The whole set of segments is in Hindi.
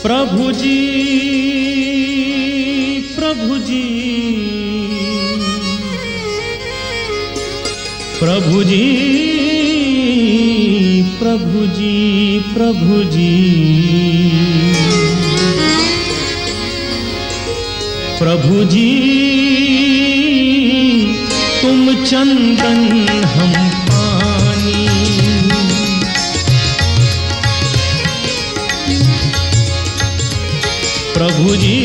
प्रभु जी प्रभु जी प्रभु जी प्रभु जी प्रभु जी प्रभु जी तुम चंदन हम पानी। प्रभु जी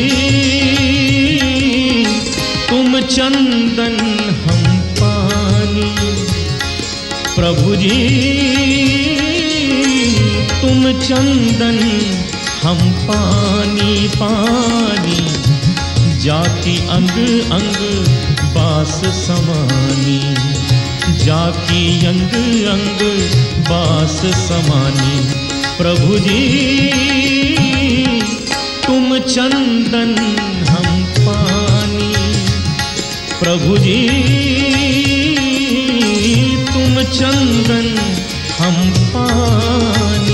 तुम चंदन हम पानी। प्रभु जी तुम चंदन हम पानी पानी। जाकी अंग अंग बास समानी। जाकी अंग अंग बास समानी। प्रभु जी तुम चंदन हम पानी। प्रभु जी तुम चंदन हम पानी।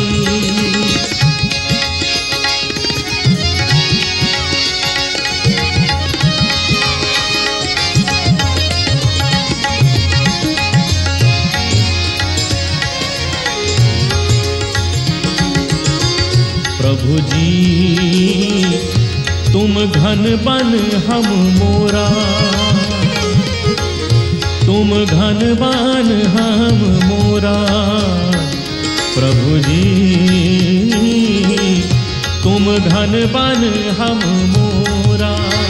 प्रभु जी तुम घन बन हम मोरा। तुम घन बन हम मोरा। प्रभु जी तुम घन बन हम मोरा।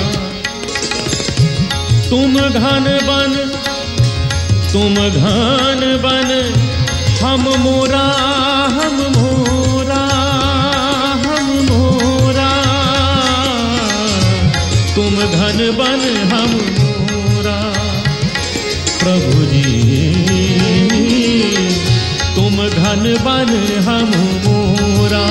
तुम घन बन हम मोरा। हम मोरा हम मोरा। तुम घन बन हम मोरा। प्रभु जी तुम घन बन हम मोरा।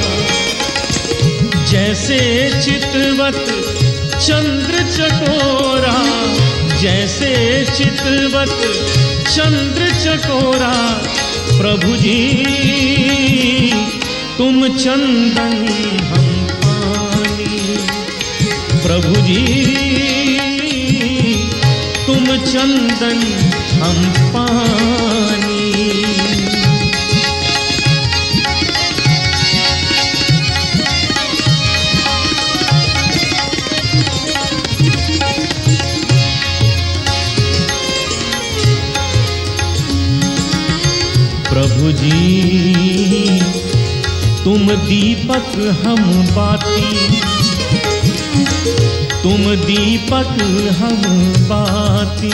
जैसे चितवत चंद्र चकोरा। जैसे चितवत चंद्र चकोरा। प्रभु जी तुम चंदन हम पानी। प्रभु जी तुम चंदन हम पानी। प्रभु जी तुम दीपक हम बाती। तुम दीपक हम बाती।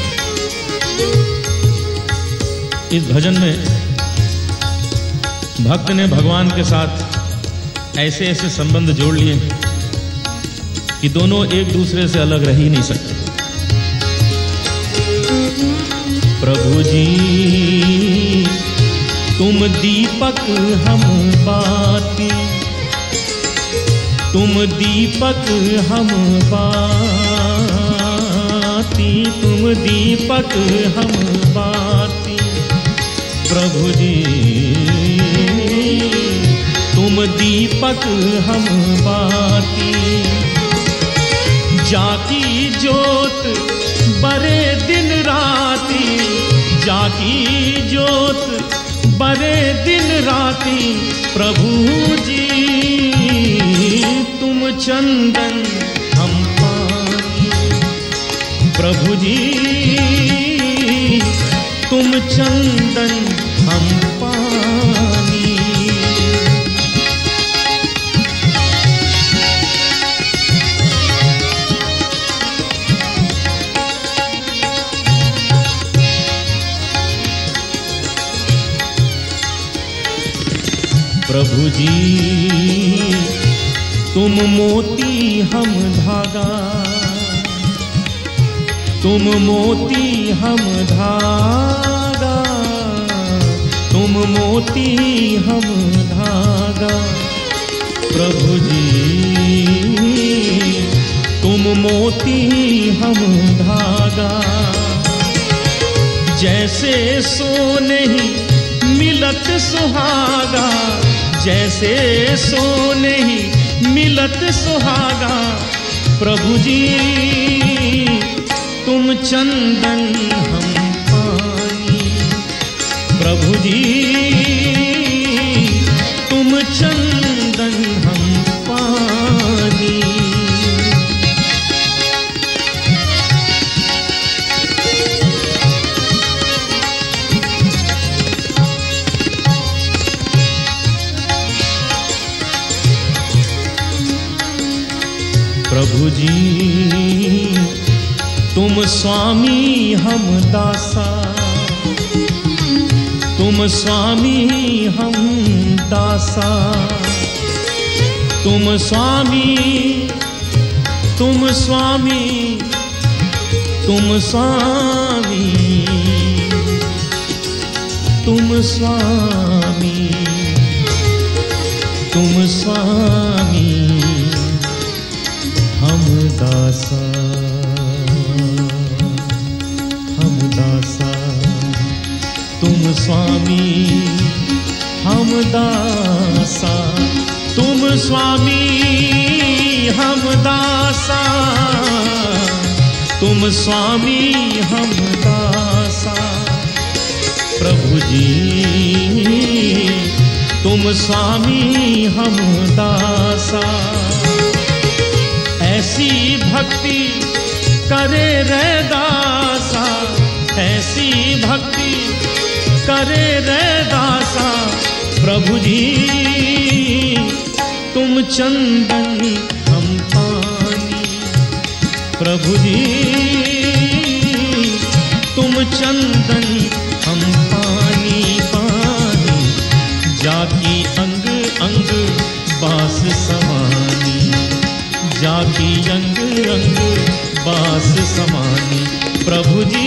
इस भजन में भक्त ने भगवान के साथ ऐसे ऐसे संबंध जोड़ लिए कि दोनों एक दूसरे से अलग रह ही नहीं सकते। प्रभु जी तुम दीपक हम बाती। तुम दीपक हम बाती। तुम दीपक हम बाती। प्रभु जी तुम दीपक हम बाती। जाकी जोत बरे दिन राती। जाकी जोत बरे दिन राती। प्रभु जी तुम चंदन हम पानी। प्रभु जी तुम चंदन हम पानी। प्रभु जी तुम मोती हम धागा। तुम मोती हम धागा। तुम मोती हम धागा। प्रभु जी तुम मोती हम धागा। जैसे सोने ही मिलत सुहागा। जैसे सोने ही मिलत सुहागा। प्रभु जी तुम चंदन हम पानी, प्रभु जी तुम चंदन हम पानी। प्रभु जी तुम स्वामी हम दासा, तुम स्वामी हम दासा, तुम स्वामी, तुम स्वामी, तुम स्वामी, तुम स्वामी, तुम स्वामी हम दासा, हम दासा, तुम स्वामी हम दासा, तुम स्वामी हम दासा, तुम स्वामी हम दासा। प्रभु जी तुम स्वामी हम दासा। ऐसी भक्ति करे रे दासा, ऐसी भक्ति करे रे दासा। प्रभु जी तुम चंदन हम पानी, प्रभु जी तुम चंदन हम पानी, पानी। जाकी अंग अंग बास समानी, जाकी अंग अंग बास समानी। प्रभु जी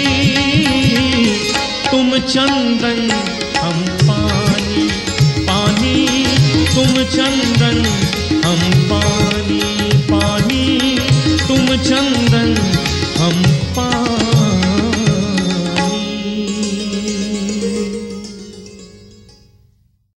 तुम चंदन हम पानी, पानी तुम चंदन हम पानी, पानी तुम चंदन